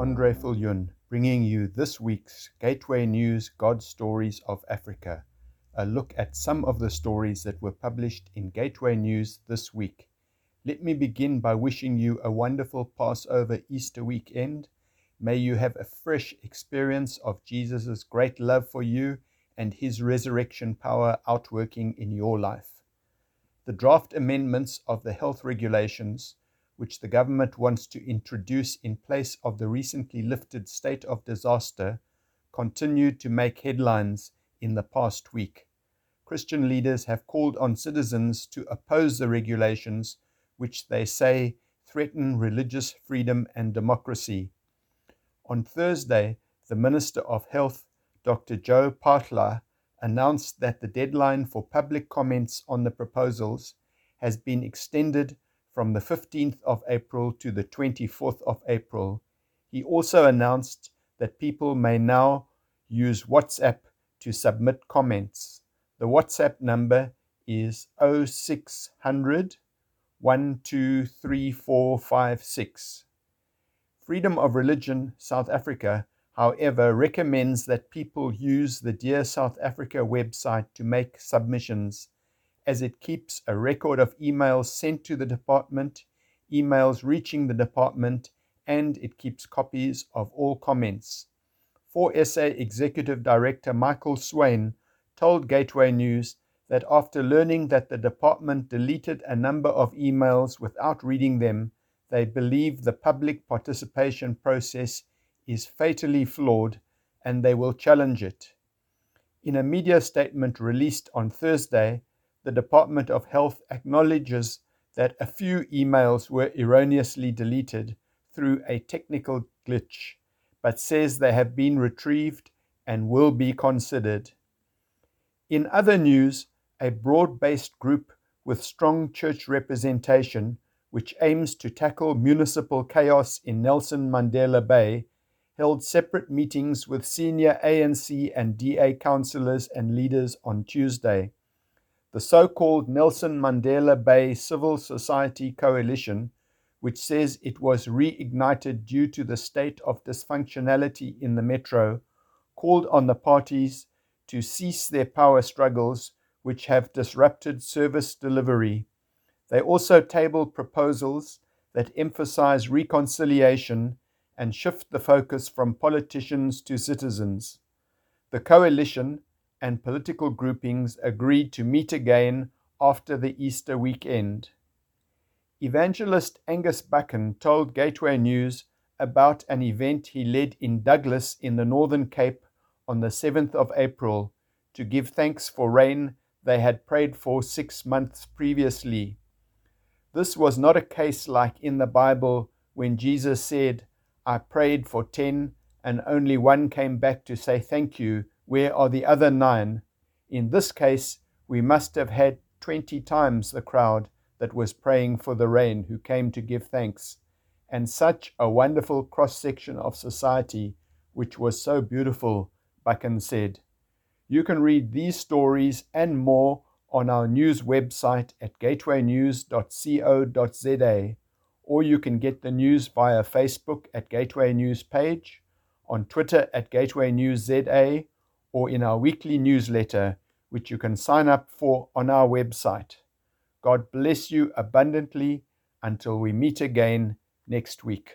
Andre Viljoen, bringing you this week's Gateway News God Stories of Africa, a look at some of the stories that were published in Gateway News this week. Let me begin by wishing you a wonderful Passover Easter weekend. May you have a fresh experience of Jesus' great love for you and his resurrection power outworking in your life. The draft amendments of the health regulations, which the government wants to introduce in place of the recently lifted state of disaster, continued to make headlines in the past week. Christian leaders have called on citizens to oppose the regulations, which they say threaten religious freedom and democracy. On Thursday, the Minister of Health, Dr. Joe Phaahla, announced that the deadline for public comments on the proposals has been extended from the 15th of April to the 24th of April. He also announced that people may now use WhatsApp to submit comments. The WhatsApp number is 0600 123456. Freedom of Religion South Africa, however, recommends that people use the Dear South Africa website to make submissions, as it keeps a record of emails sent to the department, emails reaching the department, and it keeps copies of all comments. 4SA Executive Director Michael Swain told Gateway News that after learning that the department deleted a number of emails without reading them, they believe the public participation process is fatally flawed and they will challenge it. In a media statement released on Thursday, the Department of Health acknowledges that a few emails were erroneously deleted through a technical glitch, but says they have been retrieved and will be considered. In other news, a broad-based group with strong church representation, which aims to tackle municipal chaos in Nelson Mandela Bay, held separate meetings with senior ANC and DA councillors and leaders on Tuesday. The so-called Nelson Mandela Bay Civil Society Coalition, which says it was reignited due to the state of dysfunctionality in the metro, called on the parties to cease their power struggles, which have disrupted service delivery. They also tabled proposals that emphasize reconciliation and shift the focus from politicians to citizens. The coalition and political groupings agreed to meet again after the Easter weekend. Evangelist Angus Buchan told Gateway News about an event he led in Douglas in the Northern Cape on the 7th of April to give thanks for rain they had prayed for 6 months previously. This was not a case like in the Bible when Jesus said, "I prayed for 10 and only one came back to say thank you. Where are the other 9? In this case, we must have had 20 times the crowd that was praying for the rain who came to give thanks, and such a wonderful cross-section of society, which was so beautiful," Buchan said. You can read these stories and more on our news website at gatewaynews.co.za, or you can get the news via Facebook at Gateway News page, on Twitter at Gateway News ZA, or in our weekly newsletter, which you can sign up for on our website. God bless you abundantly until we meet again next week.